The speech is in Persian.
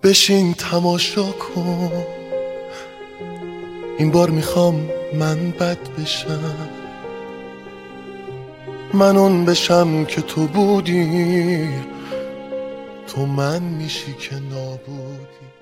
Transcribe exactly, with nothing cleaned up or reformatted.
بشین تماشا کن، این بار میخوام من بد بشم، من اون بشم که تو بودی، تو من میشی که نابودی.